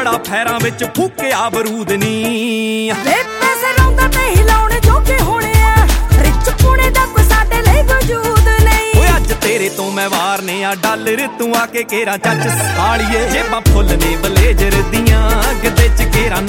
ਹੋਇਆ ਫੈਰਾਂ ਵਿੱਚ ਫੂਕਿਆ ਬਰੂਦ ਨੀ ਵੇ ਪੈਸੇ ਰੌਂਦਾ ਤੇ ਹਿਲਾਉਣੇ ਜੋਗੇ ਹੋਣੇ ਆ ਰਿਚ ਪੁਣੇ ਦਾ ਕੋਈ ਸਾਡੇ ਲਈ ਵਜੂਦ ਨਹੀਂ ਓਏ ਅੱਜ ਤੇਰੇ ਤੋਂ ਮੈਂ ਵਾਰਨੇ ਆ ਡਾਲਰ ਤੂੰ ਆ ਕੇ ਕੇਰਾ ਚੱਜ ਸਾਲੀਏ ਜੇਬਾਂ ਫੁੱਲ ਨੇ ਬਲੇਜਰ ਦੀਆਂ ਗਿੱਧੇ ਚ ਕੇਰਾ